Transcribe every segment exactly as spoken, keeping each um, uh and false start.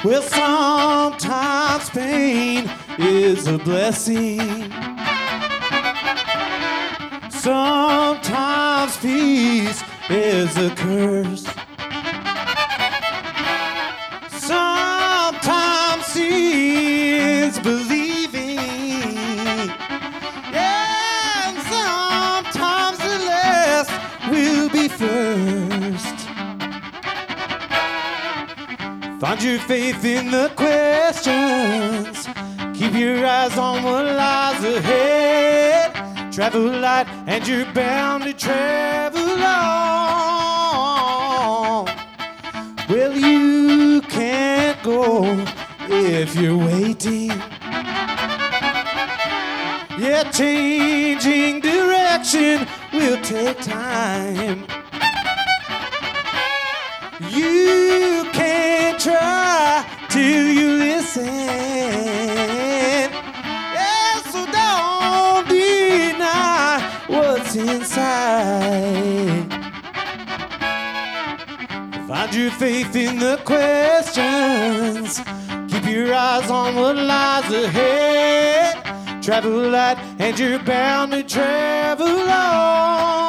Well, sometimes pain is a blessing. Sometimes peace is a curse. Sometimes sin's believing. Yeah, and sometimes the last will be first. Find your faith in the questions. Keep your eyes on what lies ahead. Travel light and you're bound to travel on. Well, you can't go if you're waiting. Yeah, changing direction will take time. You can't try till you listen. Yeah, so don't deny what's inside. Find your faith in the questions. Keep your eyes on what lies ahead. Travel light and you're bound to travel on.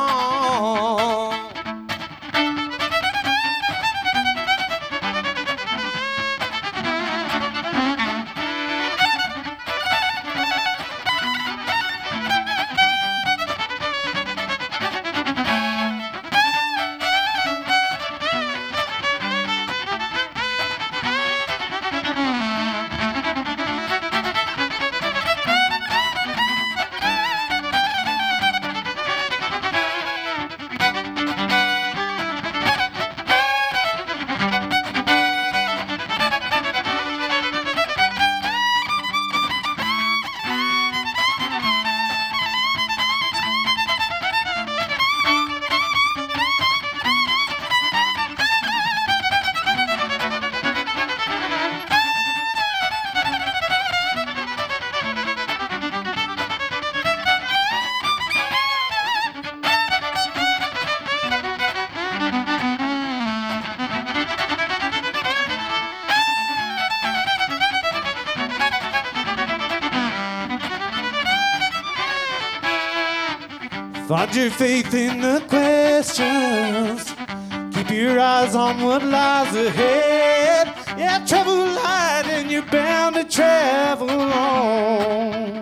Find your faith in the questions. Keep your eyes on what lies ahead. Yeah, travel light and you're bound to travel on.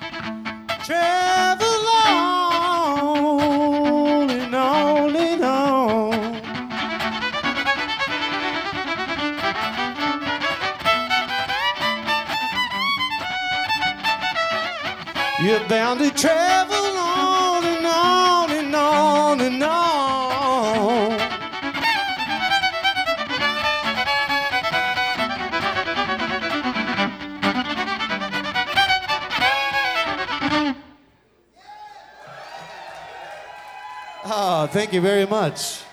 Travel on and on and on. You're bound to travel on and on and on and on. Oh, thank you very much.